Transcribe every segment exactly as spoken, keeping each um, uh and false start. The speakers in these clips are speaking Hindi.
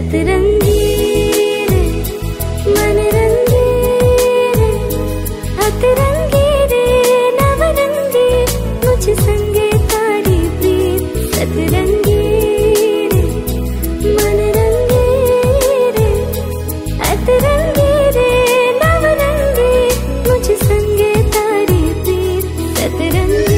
सतरंगी रे मन रंगी रे अतरंगी रे नवरंगी मुझ संगे तारी प्रीत सतरंगी रे मन रंगी रे अतरंगी रे नवरंगी मुझ संगे तारी प्रीत सतरंगी।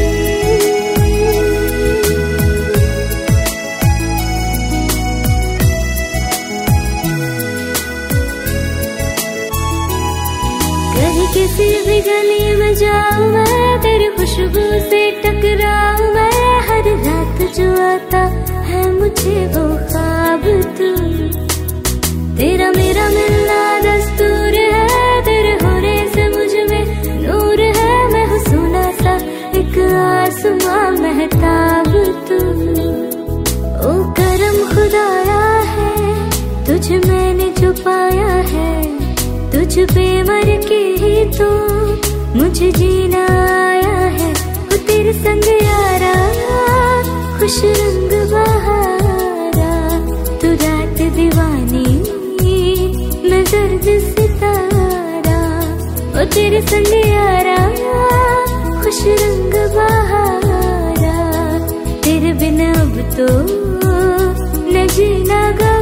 कहीं किसी भी गली में जाऊं मैं तेरी खुशबू से टकराऊं मैं हर रात जो आता है मुझे वो ख्वाब तू तेरा मेरा मिलना दस्तूर है तेरे होने से मुझ में नूर है मैं हूँ सोना सा एक आसमां महताब तू ओ करम खुदाया है तुझ मैंने जो पाया है तुझ पे मर के ही तो मुझे जीना आया है वो तेरे संग यारा खुश रंग बहारा तू रात दीवानी मैं दर्द सितारा वो तेरे संग यारा खुश रंग बहारा तेरे बिना अब तो न जीना गा